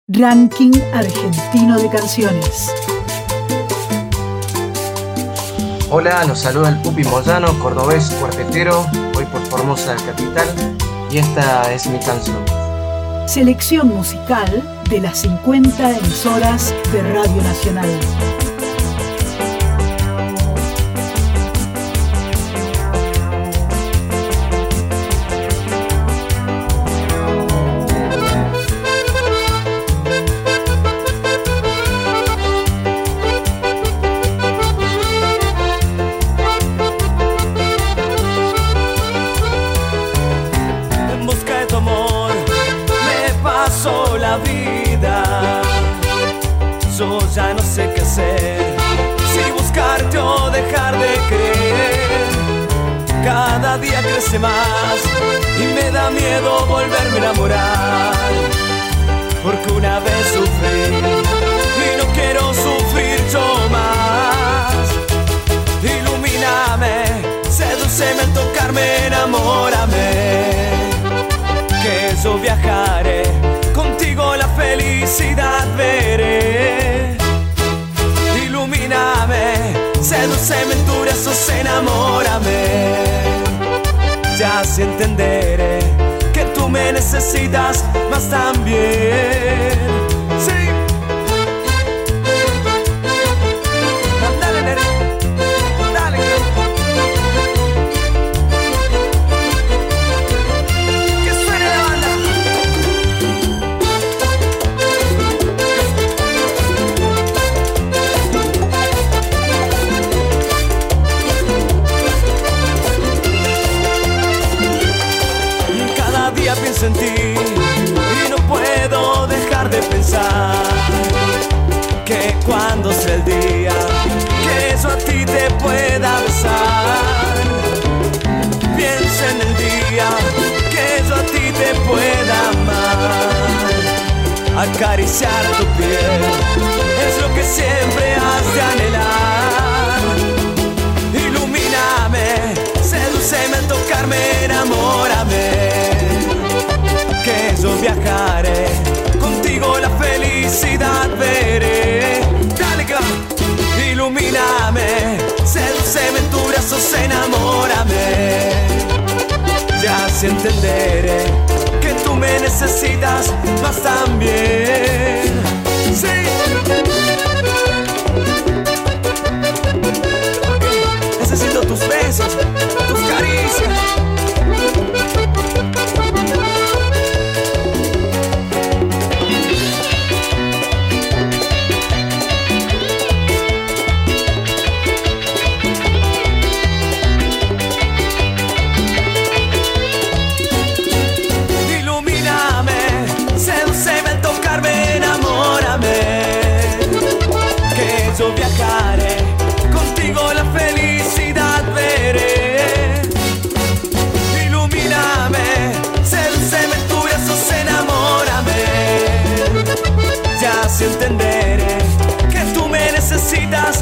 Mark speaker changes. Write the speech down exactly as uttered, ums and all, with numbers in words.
Speaker 1: Ranking argentino de canciones.
Speaker 2: Hola, los saluda el Pupi Moyano, cordobés cuartetero, hoy por Formosa Capital, y esta es mi canción.
Speaker 1: Selección musical de las cincuenta emisoras de Radio Nacional.
Speaker 3: Ya no sé qué hacer, si buscarte o dejar de creer. Cada día crece más y me da miedo volverme a enamorar, porque una vez sufrí y no quiero sufrir yo más. Ilumíname, sedúceme al tocarme, enamórame, que yo viajaré contigo, la felicidad veré. Ilumíname, sedúceme en tus brazos, enamórame. Ya así entenderé que tú me necesitas más también. Sí. Dale, nene. Dale. Que suene la banda. Pienso en ti y no puedo dejar de pensar que cuando sea el día que yo a ti te pueda besar, pienso en el día que yo a ti te pueda amar, acariciar tu piel es lo que siempre has de anhelar. Ilumíname, sedúceme al tocarme, enamórame, que yo viajaré contigo, la felicidad veré. Dale que va. Ilumíname, sedúceme en tus brazos, enamórame. Ya así entenderé que tú me necesitas más también. Sí. Necesito tus besos, tus caricias. Yo viajaré contigo, la felicidad veré. Ilumíname, sedúceme en tus brazos, enamórame. Ya así entenderé que tú me necesitas